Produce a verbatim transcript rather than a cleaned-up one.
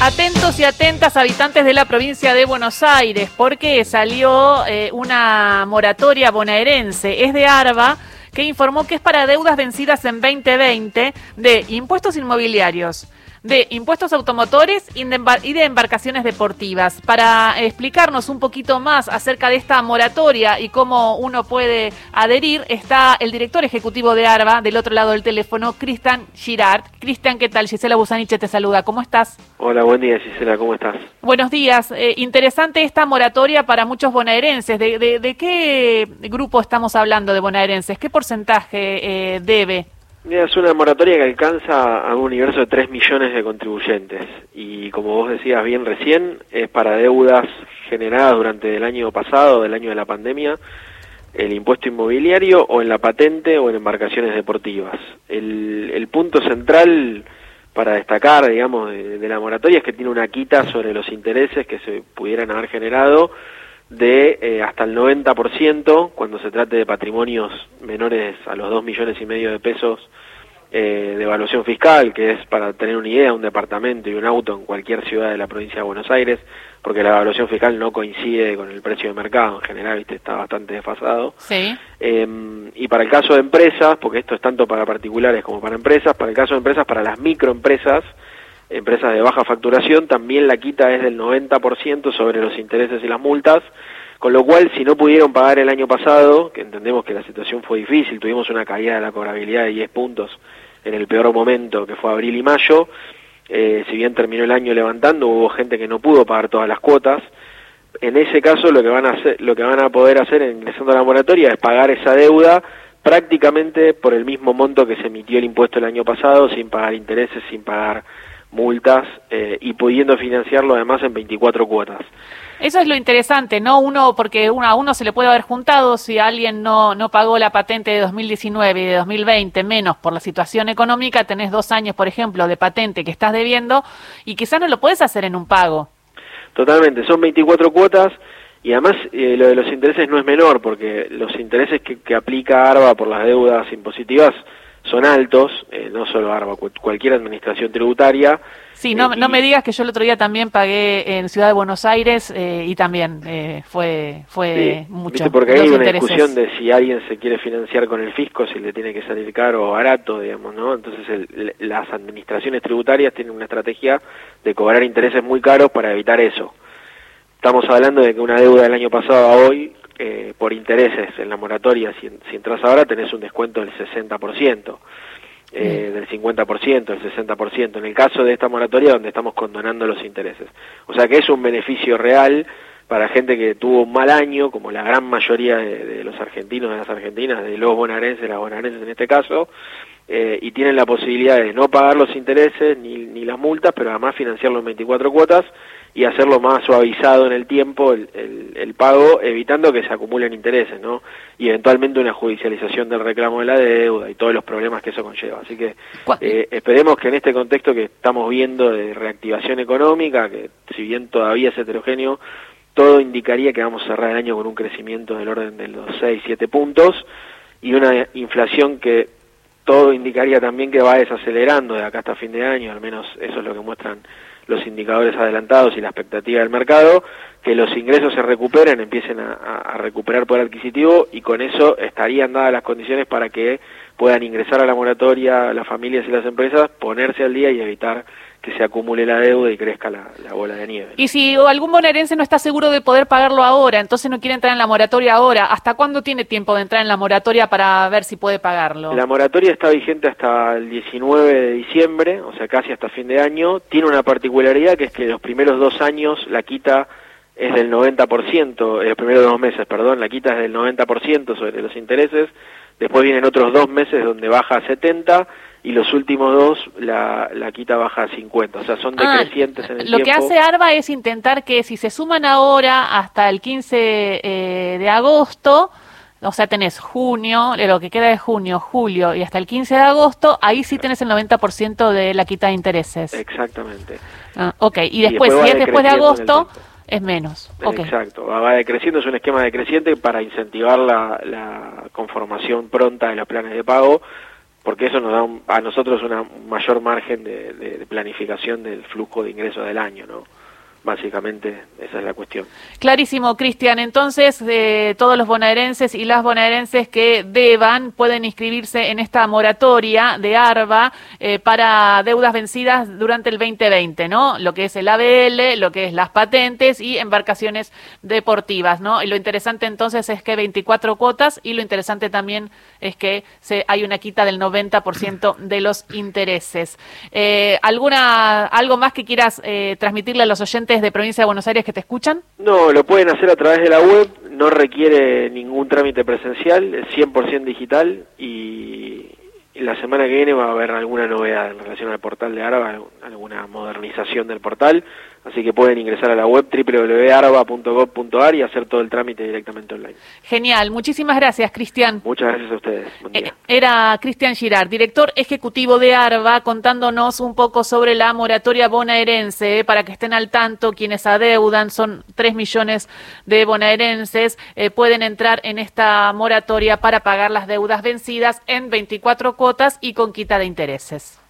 Atentos y atentas, habitantes de la provincia de Buenos Aires, porque salió eh, una moratoria bonaerense, es de ARBA, que informó que es para deudas vencidas en veinte veinte de impuestos inmobiliarios, de impuestos automotores y de, embar- y de embarcaciones deportivas. Para explicarnos un poquito más acerca de esta moratoria y cómo uno puede adherir, está el director ejecutivo de ARBA, del otro lado del teléfono, Cristian Girard. Cristian, ¿qué tal? Gisela Busaniche te saluda, ¿cómo estás? Hola, buen día, Gisela, ¿cómo estás? Buenos días. Eh, interesante esta moratoria para muchos bonaerenses. ¿De, de, de qué grupo estamos hablando de bonaerenses? ¿Qué porcentaje eh, debe? Mira, es una moratoria que alcanza a un universo de tres millones de contribuyentes y, como vos decías bien recién, es para deudas generadas durante el año pasado, del año de la pandemia, el impuesto inmobiliario o en la patente o en embarcaciones deportivas. El, el punto central para destacar, digamos, de, de la moratoria es que tiene una quita sobre los intereses que se pudieran haber generado de eh, hasta el noventa por ciento cuando se trate de patrimonios menores a los dos millones y medio de pesos eh, de evaluación fiscal, que es, para tener una idea, un departamento y un auto en cualquier ciudad de la provincia de Buenos Aires, porque la evaluación fiscal no coincide con el precio de mercado, en general, viste, está bastante desfasado. Sí. Eh, y para el caso de empresas, porque esto es tanto para particulares como para empresas, para el caso de empresas, para las microempresas, empresas de baja facturación, también la quita es del noventa por ciento sobre los intereses y las multas, con lo cual, si no pudieron pagar el año pasado, que entendemos que la situación fue difícil, tuvimos una caída de la cobrabilidad de diez puntos en el peor momento, que fue abril y mayo, eh, si bien terminó el año levantando, hubo gente que no pudo pagar todas las cuotas. En ese caso, lo que van a hacer, lo que van a poder hacer ingresando a la moratoria es pagar esa deuda prácticamente por el mismo monto que se emitió el impuesto el año pasado, sin pagar intereses, sin pagar multas eh, y pudiendo financiarlo además en veinticuatro cuotas. Eso es lo interesante, ¿no? Uno, porque uno, a uno se le puede haber juntado si alguien no, no pagó la patente de dos mil diecinueve y de dos mil veinte, menos por la situación económica, tenés dos años, por ejemplo, de patente que estás debiendo y quizás no lo podés hacer en un pago. Totalmente, son veinticuatro cuotas y además eh, lo de los intereses no es menor, porque los intereses que, que aplica ARBA por las deudas impositivas son altos, eh, no solo ARBA, cu cualquier administración tributaria. Sí, no, eh, no y... me digas que yo el otro día también pagué en Ciudad de Buenos Aires eh, y también eh, fue fue sí, mucho. ¿viste? Porque hay una intereses. discusión de si alguien se quiere financiar con el fisco, si le tiene que salir caro o barato, digamos, ¿no? Entonces el, las administraciones tributarias tienen una estrategia de cobrar intereses muy caros para evitar eso. Estamos hablando de que una deuda del año pasado a hoy, eh, por intereses en la moratoria, si, si entras ahora tenés un descuento del sesenta por ciento. Eh, del cincuenta por ciento, del sesenta por ciento, en el caso de esta moratoria donde estamos condonando los intereses. O sea que es un beneficio real para gente que tuvo un mal año, como la gran mayoría de, de los argentinos, de las argentinas, de los bonaerenses, las bonaerenses en este caso, eh, y tienen la posibilidad de no pagar los intereses ni, ni las multas, pero además financiarlo en veinticuatro cuotas y hacerlo más suavizado en el tiempo el, el, el pago, evitando que se acumulen intereses, ¿no? Y eventualmente una judicialización del reclamo de la deuda y todos los problemas que eso conlleva. Así que eh, esperemos que en este contexto que estamos viendo de reactivación económica, que si bien todavía es heterogéneo, todo indicaría que vamos a cerrar el año con un crecimiento del orden de los seis, siete puntos y una inflación que todo indicaría también que va desacelerando de acá hasta fin de año, al menos eso es lo que muestran los indicadores adelantados y la expectativa del mercado, que los ingresos se recuperen, empiecen a, a recuperar poder adquisitivo y con eso estarían dadas las condiciones para que puedan ingresar a la moratoria las familias y las empresas, ponerse al día y evitar que se acumule la deuda y crezca la, la bola de nieve. Y si algún bonaerense no está seguro de poder pagarlo ahora, entonces no quiere entrar en la moratoria ahora, ¿hasta cuándo tiene tiempo de entrar en la moratoria para ver si puede pagarlo? La moratoria está vigente hasta el diecinueve de diciembre, o sea, casi hasta fin de año. Tiene una particularidad que es que los primeros dos años la quita es del noventa por ciento, eh, los primeros dos meses, perdón, la quita es del noventa por ciento sobre los intereses. Después vienen otros dos meses donde baja a setenta y los últimos dos la, la quita baja a cincuenta, o sea, son decrecientes ah, en el lo tiempo. Lo que hace ARBA es intentar que si se suman ahora hasta el quince eh, de agosto, o sea, tenés junio, lo que queda de junio, julio y hasta el quince de agosto, ahí sí tenés el noventa por ciento de la quita de intereses. Exactamente. Ah, ok, y después, y después si es después de agosto, es menos. Okay. Exacto, va decreciendo, es un esquema decreciente para incentivar la, la conformación pronta de los planes de pago. porque eso nos da un, a nosotros una, un mayor margen de, de, de planificación del flujo de ingresos del año, ¿no? Básicamente esa es la cuestión. Clarísimo, Cristian. Entonces, eh, todos los bonaerenses y las bonaerenses que deban pueden inscribirse en esta moratoria de ARBA eh, para deudas vencidas durante el veinte veinte, ¿no? Lo que es el A B L, lo que es las patentes y embarcaciones deportivas, ¿no? Y lo interesante entonces es que veinticuatro cuotas, y lo interesante también es que se, hay una quita del noventa por ciento de los intereses. Eh, ¿alguna algo más que quieras eh, transmitirle a los oyentes de Provincia de Buenos Aires que te escuchan? No, lo pueden hacer a través de la web, no requiere ningún trámite presencial, es cien por ciento digital, y, y la semana que viene va a haber alguna novedad en relación al portal de ARBA, alguna modernización del portal, así que pueden ingresar a la web doble u doble u doble u punto arba punto gob punto ar y hacer todo el trámite directamente online. Genial, muchísimas gracias, Cristian. Muchas gracias a ustedes. Buen día. Era Cristian Girard, director ejecutivo de ARBA, contándonos un poco sobre la moratoria bonaerense, eh, para que estén al tanto quienes adeudan, son tres millones de bonaerenses, eh, pueden entrar en esta moratoria para pagar las deudas vencidas en veinticuatro cuotas y con quita de intereses.